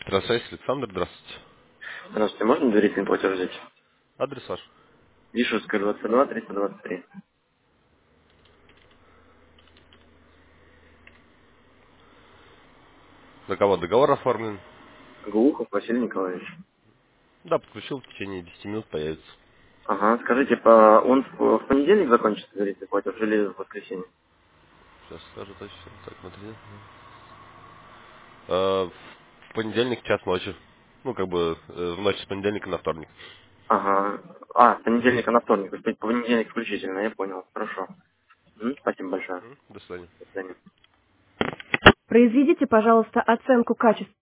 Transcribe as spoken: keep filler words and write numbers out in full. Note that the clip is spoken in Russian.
Электросвязь, Александр, здравствуйте. Здравствуйте, можно доверительный платеж взять? Адрес ваш? Вишерская, двадцать два, триста двадцать три. На кого договор оформлен? Глухов Василий Николаевич. Да, подключил, в течение десяти минут появится. Ага, скажите, по- он в, в понедельник закончится доверительный платеж или в воскресенье? Сейчас скажу точно. Так, смотри. Э, В понедельник, час ночи. Ну, как бы, э, в ночь с понедельника на вторник. Ага. А, с понедельника на вторник, то есть по понедельник включительно, я понял. Хорошо. М, Спасибо большое. М, До свидания. До свидания. Произведите, пожалуйста, оценку качества